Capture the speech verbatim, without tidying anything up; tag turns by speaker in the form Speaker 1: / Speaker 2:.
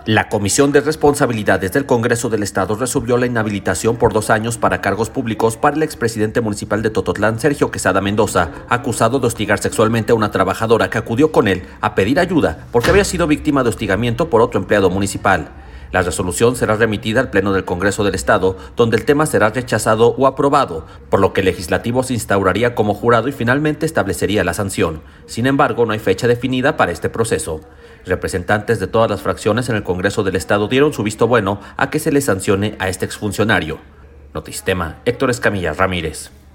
Speaker 1: La Comisión de Responsabilidades del Congreso del Estado resolvió la inhabilitación por dos años para cargos públicos para el expresidente municipal de Tototlán, Sergio Quesada Mendoza, acusado de hostigar sexualmente a una trabajadora que acudió con él a pedir ayuda porque había sido víctima de hostigamiento por otro empleado municipal. La resolución será remitida al Pleno del Congreso del Estado, donde el tema será rechazado o aprobado, por lo que el legislativo se instauraría como jurado y finalmente establecería la sanción. Sin embargo, no hay fecha definida para este proceso. Representantes de todas las fracciones en el Congreso del Estado dieron su visto bueno a que se le sancione a este exfuncionario. Notistema, Héctor Escamilla Ramírez.